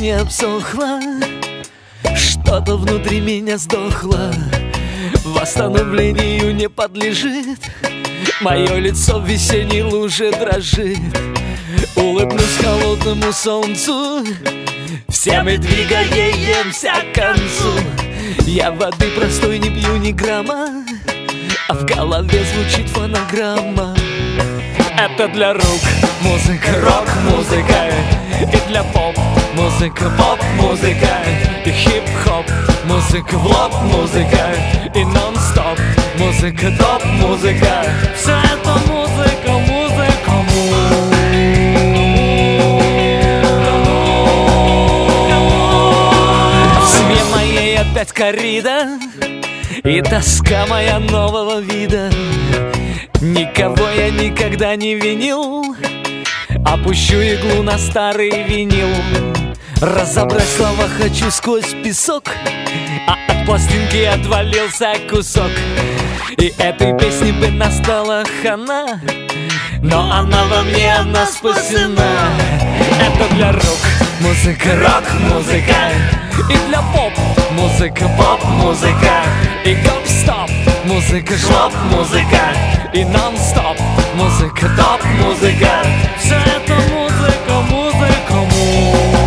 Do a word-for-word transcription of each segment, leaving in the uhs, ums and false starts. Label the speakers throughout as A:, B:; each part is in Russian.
A: не обсохло, что-то внутри меня сдохло, восстановлению не подлежит. Мое лицо в весенней луже дрожит. Улыбнусь холодному солнцу, все мы двигаемся к концу. Я воды простой не пью ни грамма, а в голове звучит фонограмма. Это для рук музыка, рок-музыка, и для поп-музыка, поп-музыка, и хип-хоп музыка, в лоб музыка, и нон-стоп музыка, топ-музыка. Все это музыка, музыка, музыка. В семье моей опять коррида и тоска моя нового вида. Никого я никогда не винил, опущу иглу на старый винил. Разобрать слова хочу сквозь песок, а от пластинки отвалился кусок. И этой песни бы настала хана, но она во мне, она спасена. Это для рук музыка, рок-музыка, и для поп-музыка, поп-музыка, и гоп-стоп музыка, шлоп-музыка, и нон-стоп музыка, топ-музыка. Все это музыка, музыка, музыка.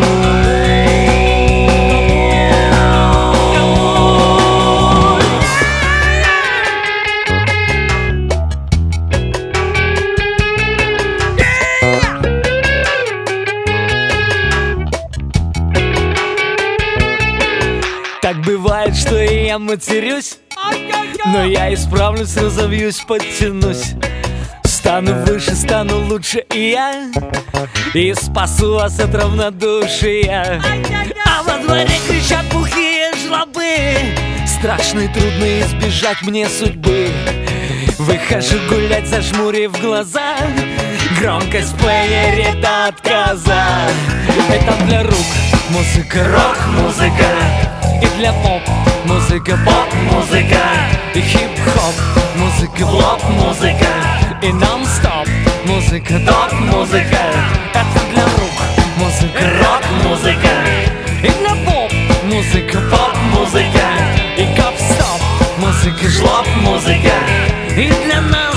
A: Так бывает, что и я матерюсь, но я исправлюсь, разовьюсь, подтянусь. Стану выше, стану лучше и я, и спасу вас от равнодушия. А во дворе кричат бухие жлобы, страшно и трудно избежать мне судьбы. Выхожу гулять, зажмурив глаза, громкость в плеере до отказа. Это для рук музыка, рок-музыка, и для поп-музыка, поп-музыка, и хип-хоп музыка, в лоб музыка, и нон-стоп музыка, топ-музыка. Это для рук музыка, рок-музыка, и для поп-музыка, поп-музыка, и гоп-стоп музыка, жлоб музыка, и для нас